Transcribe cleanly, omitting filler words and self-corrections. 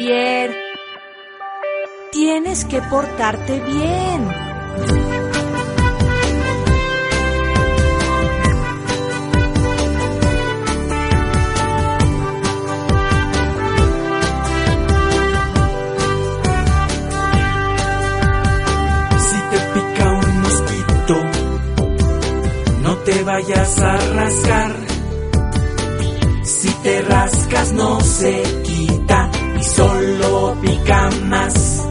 Pierre, tienes que portarte bien. No te vayas a rascar. Si te rascas no se quita y solo pica más.